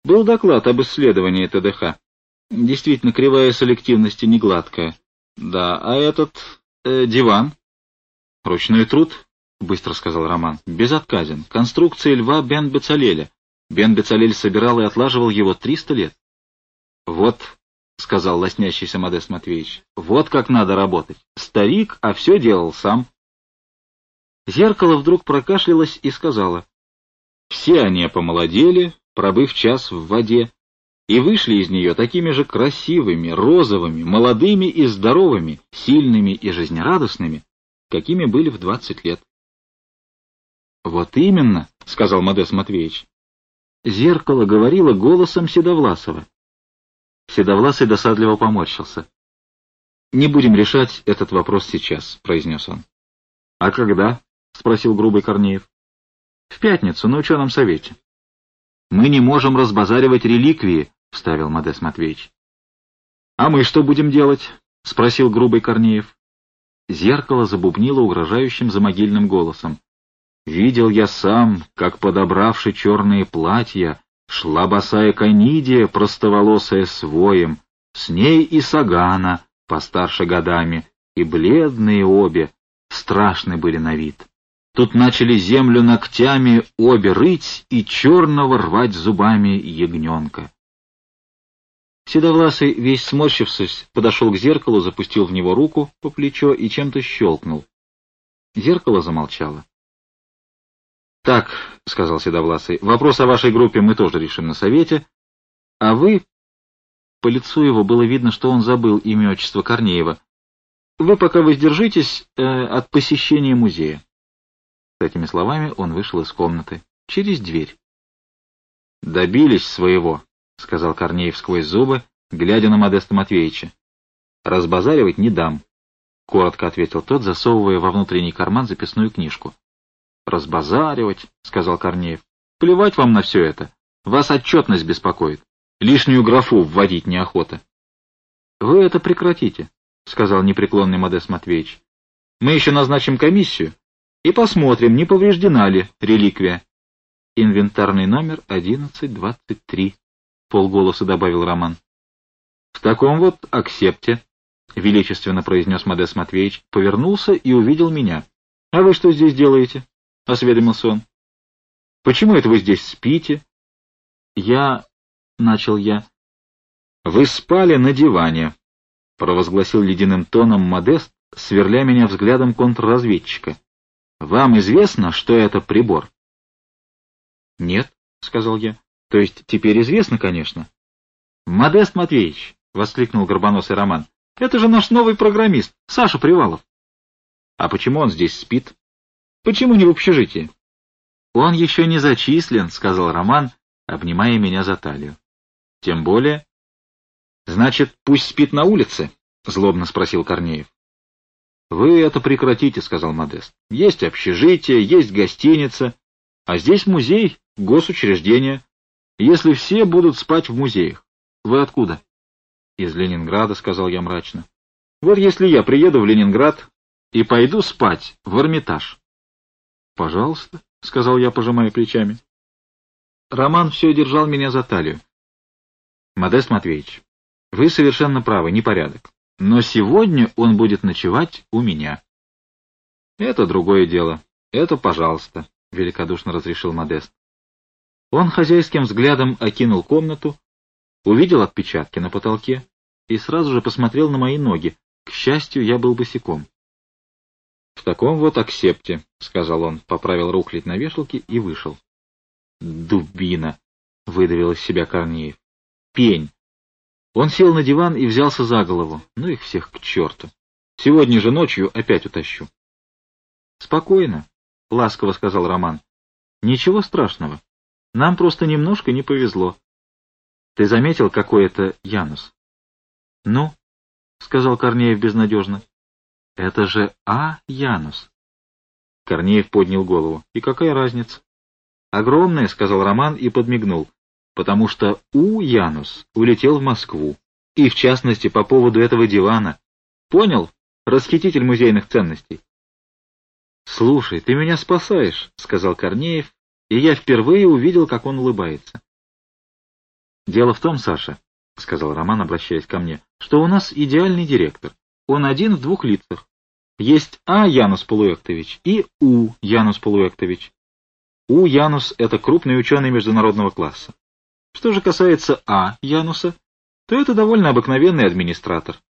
Был доклад об исследовании ТДХ. Действительно, кривая селективности не гладкая. Да, а этот диван? Ручной труд, быстро сказал Роман. Безотказен. Конструкция льва Бен Бецалеля. Бен Бецалель собирал и отлаживал его 300 лет. Вот, сказал лоснящийся Модест Матвеевич, вот как надо работать. Старик, а все делал сам. Зеркало вдруг прокашлялось и сказала: все они помолодели, пробыв час в воде, и вышли из нее такими же красивыми, розовыми, молодыми и здоровыми, сильными и жизнерадостными, какими были в 20 лет. Вот именно, сказал Модест Матвеевич. Зеркало говорило голосом Седовласова. Седовласый досадливо поморщился. «Не будем решать этот вопрос сейчас», — произнес он. «А когда?» — спросил грубый Корнеев. «В пятницу, на ученом совете». «Мы не можем разбазаривать реликвии», — вставил Модест Матвеевич. «А мы что будем делать?» — спросил грубый Корнеев. Зеркало забубнило угрожающим замогильным голосом. «Видел я сам, как, подобравши черные платья, шла босая Канидия, простоволосая с воем, с ней и Сагана, постарше годами, и бледные обе, страшны были на вид. Тут начали землю ногтями обе рыть и черного рвать зубами ягненка». Седовласый, весь сморщившись, подошел к зеркалу, запустил в него руку по плечо и чем-то щелкнул. Зеркало замолчало. «Так», — сказал Седовласый, — «вопрос о вашей группе мы тоже решим на совете, а вы...» По лицу его было видно, что он забыл имя отчество Корнеева. «Вы пока воздержитесь от посещения музея». С этими словами он вышел из комнаты, через дверь. «Добились своего», — сказал Корнеев сквозь зубы, глядя на Модеста Матвеевича. «Разбазаривать не дам», — коротко ответил тот, засовывая во внутренний карман записную книжку. «Разбазаривать», — сказал Корнеев. «Плевать вам на все это. Вас отчетность беспокоит. Лишнюю графу вводить неохота». «Вы это прекратите», — сказал непреклонный Модест Матвеевич. «Мы еще назначим комиссию и посмотрим, не повреждена ли реликвия». «Инвентарный номер 1123», — полголоса добавил Роман. «В таком вот аксепте», — величественно произнес Модест Матвеевич, повернулся и увидел меня. «А вы что здесь делаете?» — осведомился он. «Почему это вы здесь спите?» Начал я. «Вы спали на диване», — провозгласил ледяным тоном Модест, сверля меня взглядом контрразведчика. «Вам известно, что это прибор?» «Нет», — сказал я. «То есть теперь известно, конечно». «Модест Матвеевич», — воскликнул горбоносый Роман, — «это же наш новый программист, Саша Привалов». «А почему он здесь спит? Почему не в общежитии?» «Он еще не зачислен», — сказал Роман, обнимая меня за талию. «Тем более...» «Значит, пусть спит на улице?» — злобно спросил Корнеев. «Вы это прекратите», — сказал Модест. «Есть общежитие, есть гостиница, а здесь музей, госучреждение. Если все будут спать в музеях. Вы откуда?» «Из Ленинграда», — сказал я мрачно. «Вот если я приеду в Ленинград и пойду спать в Эрмитаж». «Пожалуйста», — сказал я, пожимая плечами. Роман все держал меня за талию. «Модест Матвеевич, вы совершенно правы, непорядок. Но сегодня он будет ночевать у меня». «Это другое дело. Это пожалуйста», — великодушно разрешил Модест. Он хозяйским взглядом окинул комнату, увидел отпечатки на потолке и сразу же посмотрел на мои ноги. К счастью, я был босиком. «В таком вот аксепте», — сказал он, поправил рухлядь на вешалке и вышел. «Дубина!» — выдавил из себя Корнеев. «Пень!» Он сел на диван и взялся за голову. Ну их всех к черту. Сегодня же ночью опять утащу. «Спокойно», — ласково сказал Роман. «Ничего страшного. Нам просто немножко не повезло. Ты заметил, какой это Янус?» «Ну?» — сказал Корнеев безнадежно. «Это же Янус». Корнеев поднял голову. «И какая разница?» «Огромная», — сказал Роман и подмигнул, «потому что Янус улетел в Москву, и в частности по поводу этого дивана. Понял, расхититель музейных ценностей?» «Слушай, ты меня спасаешь», — сказал Корнеев, и я впервые увидел, как он улыбается. «Дело в том, Саша, — сказал Роман, обращаясь ко мне, — что у нас идеальный директор. Он один в двух лицах. Есть А. Янус Полуэктович и У. Янус Полуэктович. У. Янус — это крупный ученый международного класса. Что же касается А. Януса, то это довольно обыкновенный администратор.